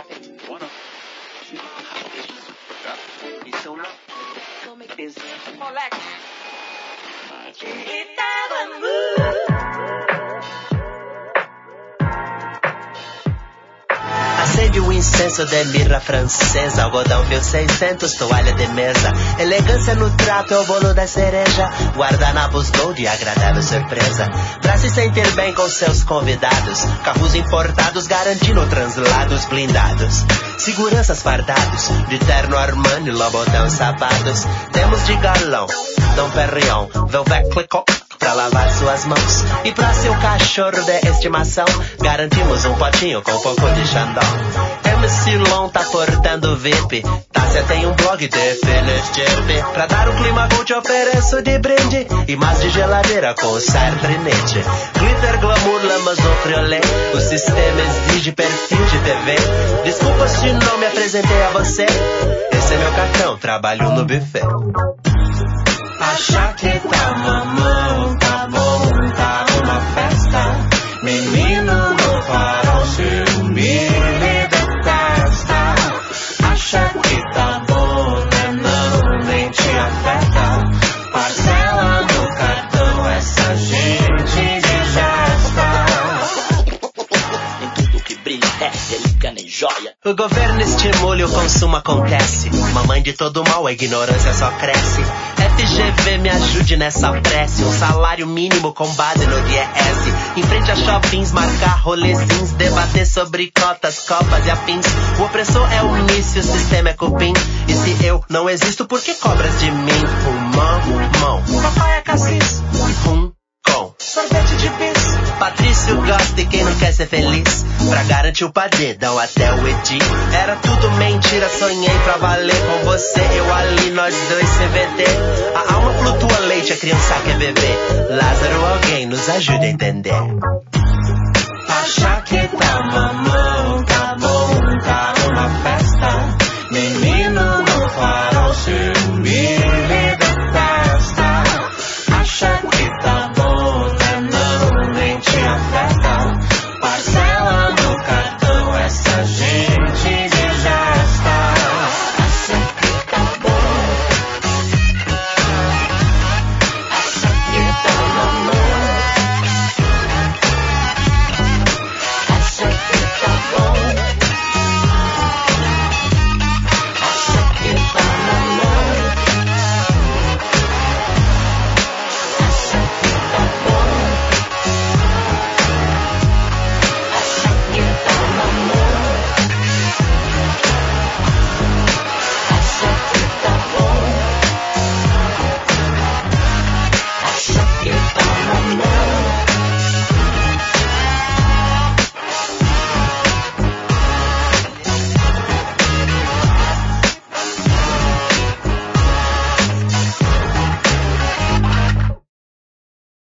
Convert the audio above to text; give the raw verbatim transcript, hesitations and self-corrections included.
Isso não. Moleque. Acende o incenso de mirra francesa, algodão fio seiscentos, toalha de mesa. Elegância no trato é o bolo da cereja, guardanapos gold e agradável surpresa. Pra se sentir bem com seus convidados, carros importados garantindo translados blindados. Seguranças fardados, de terno Armani, Lobotão sapatos. Temos de galão, Dom Perignon, Velvet Clicquot pra lavar suas mãos. E pra seu cachorro de estimação, garantimos um potinho com um pouco de Chandon. M C Lon tá portando V I P, Tássia tem um blog de Feliz. Pra dar o clima bom te ofereço de brinde e mais de geladeira com o Sartrinete. Glitter, glamour, lamas ou friolé, o sistema exige perfil de T V. Desculpa se não me apresentei a você, esse é meu cartão, trabalho no buffet. Acha que tá mamão, tá bom, tá uma festa. Menino no farol, ciúme detesta. Acha que tá bom, né não, nem te afeta. Parcela no cartão, essa gente digesta. Em tudo que brilha é relíquia nem joia. O governo estimula e o consumo acontece. Mamãe de todo mal, a ignorância só cresce. F G V me ajude nessa prece. Um salário mínimo com base no I R S. Em frente a shoppings, marcar rolezins. Debater sobre cotas, copas e afins. O opressor é o início, o sistema é cupim. E se eu não existo, por que cobras de mim? Pulmão, mão, papai é cassis. Rum, com sorvete de bis. Patrício gosta e quem não quer ser feliz. Pra garantir o padedão até o Edi. Era tudo mentira, sonhei pra valer com você. Eu ali, nós dois C V D. A alma flutua leite, a criança quer beber. Lázaro, alguém nos ajuda a entender. Acha que tá mamãe.